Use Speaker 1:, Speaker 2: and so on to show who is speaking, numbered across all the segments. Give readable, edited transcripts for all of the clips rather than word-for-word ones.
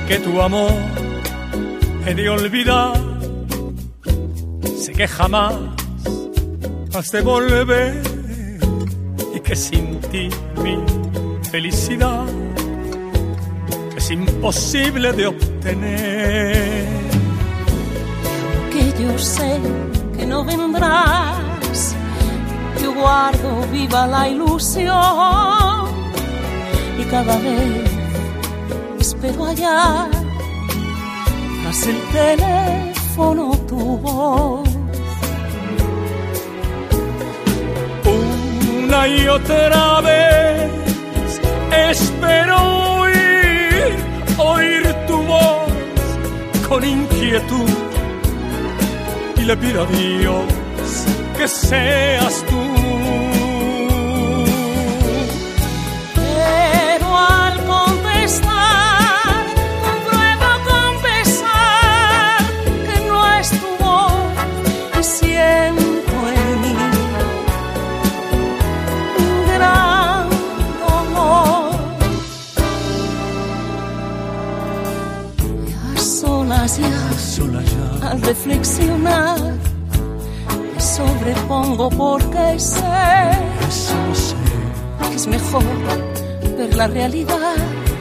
Speaker 1: que tu amor he de olvidar. Sé que jamás has de volver y que sin ti mi felicidad es imposible de obtener.
Speaker 2: Que yo sé que no vendrás, yo guardo viva la ilusión y cada vez espero hallar tras el teléfono tu voz.
Speaker 1: Una y otra vez espero oír tu voz con inquietud y le pido a Dios que seas tú.
Speaker 2: Pero al contestar compruebo con pesar que no es tu voz y siento en mí un gran dolor. Y a solas ya, al reflexionar me sobrepongo porque sé que es mejor ver la realidad,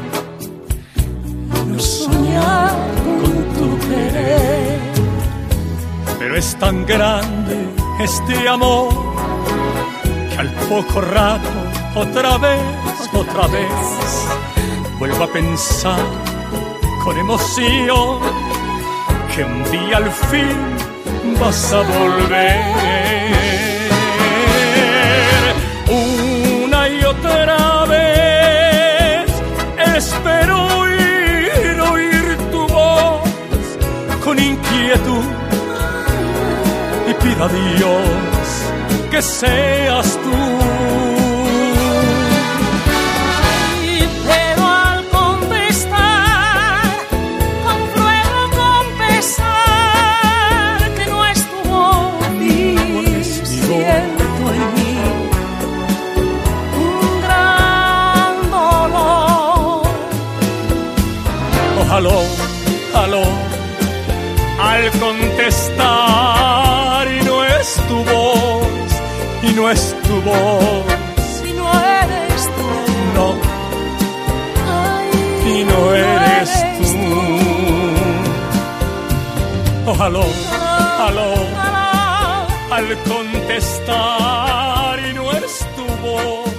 Speaker 2: no soñar con tu querer.
Speaker 1: Pero es tan grande este amor que al poco rato otra vez vuelvo a pensar con emoción que un día al fin vas a volver. Una y otra vez espero oír tu voz con inquietud y pido a Dios que seas tú. Aló, al contestar y no es tu voz, y no es tu voz,
Speaker 2: y no eres tú,
Speaker 1: no,
Speaker 2: ay,
Speaker 1: y no eres tú. Aló, al contestar y no es tu voz,